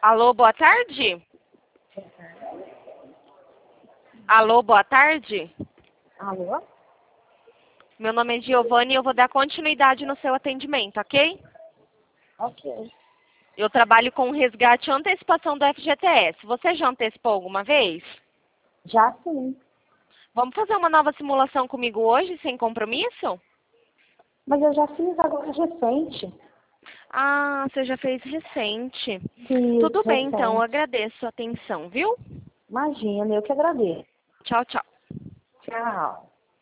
Alô, boa tarde? Alô, boa tarde? Alô? Meu nome é Giovanni e eu vou dar continuidade no seu atendimento, ok? Ok. Eu trabalho com resgate e antecipação do FGTS. Você já antecipou alguma vez? Já sim. Vamos fazer uma nova simulação comigo hoje, sem compromisso? Mas eu já fiz agora recente. Ah, você já fez recente. Fiz Tudo bem, então. Eu recente. agradeço a atenção, viu? Imagina, eu que agradeço. Tchau, tchau. Tchau.